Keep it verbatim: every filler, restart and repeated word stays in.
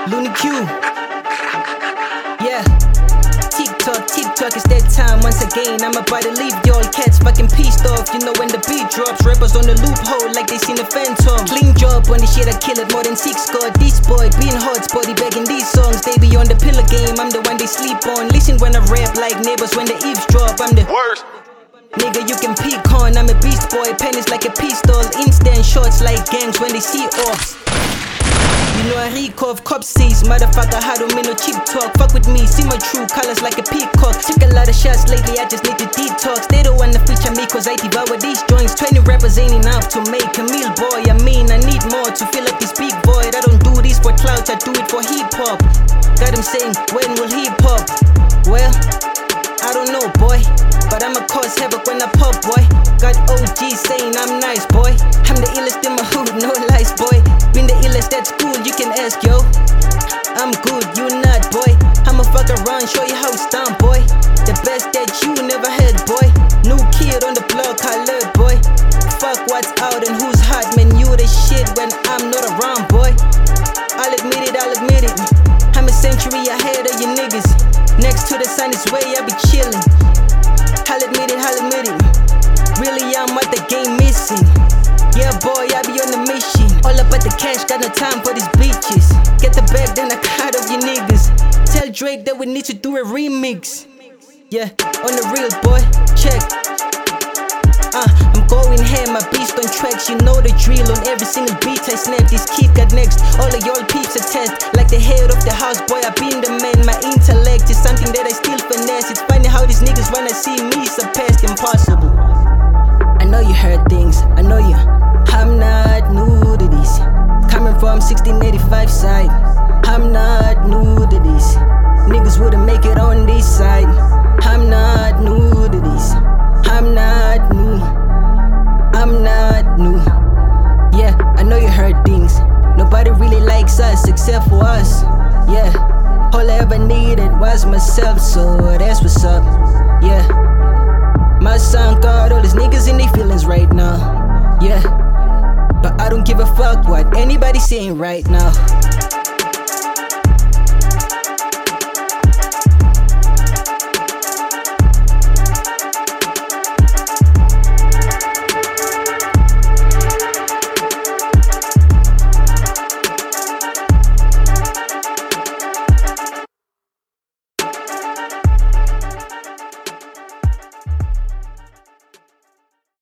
Looney Q. Yeah. TikTok, TikTok, it's that time once again. I'm about to leave y'all cats fucking pissed off. You know when the beat drops, rappers on the loophole like they seen a phantom. Clean job on this shit, I kill it more than six score. This boy being hot, spotty begging these songs. They be on the pillar game, I'm the one they sleep on. Listen when I rap like neighbors when the eavesdrop. I'm the worst. Nigga, you can peek on, I'm a beast boy. Pennies like a pistol, instant shots like gangs when they see ops. You know I recove, cop sees, motherfucker, how do me no cheap talk. Fuck with me, see my true colors like a peacock. Took a lot of shots lately, I just need to detox. They don't wanna feature me cause I devour these joints. Twenty rappers ain't enough to make a meal, boy. I mean, I need more to fill up this big void. I don't do this for clout, I do it for hip-hop. Got them saying, when will hip-hop? Well, I don't know, boy, but I'ma cause havoc when I pop, boy. Got O G saying I'm nice, boy. I'm the illest in my hood, no lies, boy. Been the illest at school, you can ask, yo. I'm good, you not, boy. I'ma fuck around, show you how it's done, boy. The best that you never had, boy. New kid on the block, alert, boy. Fuck what's out and who's hot, man. You the shit when I'm not around, boy. I'll admit it, I'll admit it. I'm a century ahead of you niggas. Next to the sun is way I be chillin'. I'll admit it, I'll admit it. Really, I'm what the game missing. Yeah, boy, I be on a mission. All about the cash, got no time for these bitches. Get the bag, then I cut off you niggas. Tell Drake that we need to do a remix. Yeah, on the real, boy, check. Uh, I'm going ham, my beast on tracks. You know the drill, on every single beat I snap. This kid got next, all of y'all peeps attest. Like the head of the house, boy, I been the man. My intellect is something that I still finesse. It's funny how these niggas wanna see me surpassed, impossible. I know you heard things, I know you. I'm not new to this. Coming from sixteen eighty-five side, I'm not new to this. Niggas wouldn't make it on this side. I'm not new to this. I'm not new. I'm not new. Yeah, I know you heard things. Nobody really likes us except for us. Yeah, all I ever needed was myself, so that's what's up. Yeah, my son got all these niggas in their feelings right now. Yeah, but I don't give a fuck what anybody saying right now.